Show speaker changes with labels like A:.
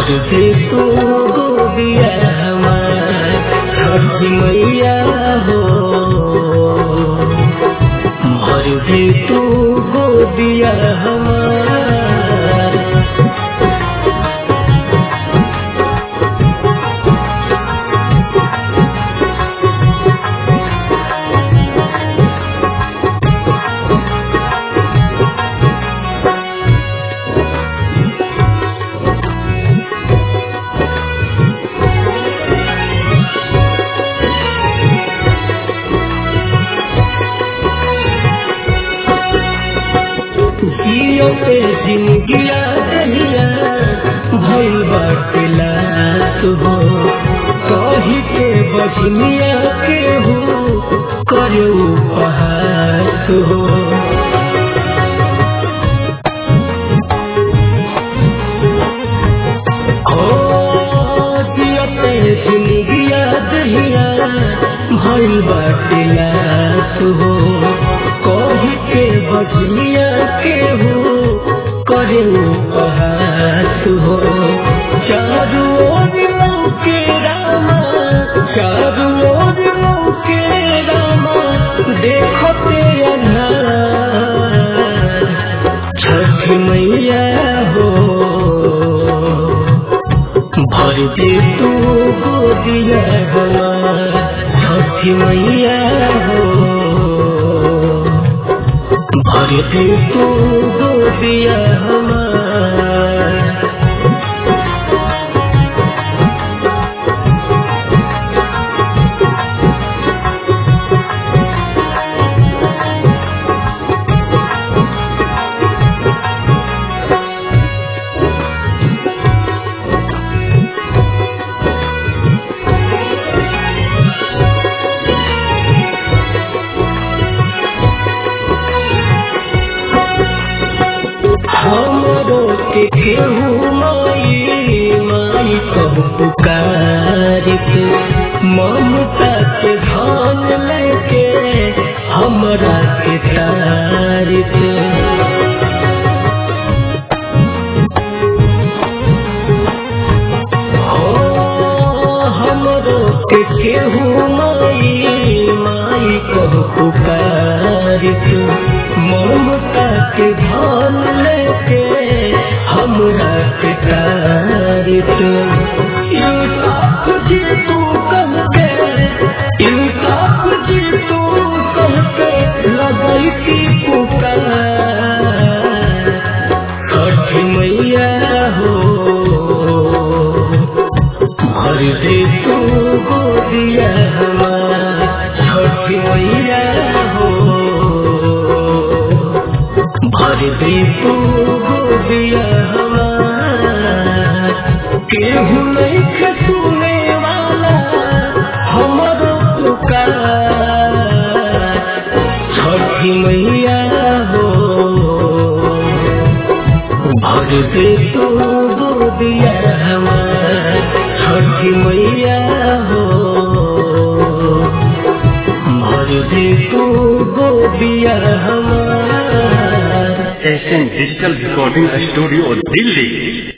A: भर दे तू गोदिया हमार छठी मैया हो, भर दे तू गोदिया हमार। जियो पे जिंदगिया दहिया भइल बाटे लात हो, कही के बजनिया के हो करे उपहास हो। जियो पे जिंदगिया दहिया भइल बाटे लात हो, कही के बजनिया के हो करे उपहास हो। चारू ओर लौके रामा, चारू ओर लौके रामा देखते अन्हार। छठी मैया हो, भर दे तू गोदिया हमार। छठी मैया हो, भर दे तू गोदिया हमार। हमरो के केहू माई माई कब पुकार के, ममता के धान लेके हमरा के तार के। हमरो के केहू माई माई कब पुकार के, ममता के धान लेके हमरा के तार के। इंसाफ जी तू कह के, इंसाफ जी तू कह के लगई की पुकार। छठी मैया हो, भर दे तू गोदिया हमार। छठी मैया हो, भर दे तू गोदिया हमार। केहू नहीं सुने वाला हमरो पुकार। छठी मैया हो, भर दे तू गोदिया हमार। छठी मैया हो, भर दे तू गोदिया हमार।
B: SN digital recording studio Delhi.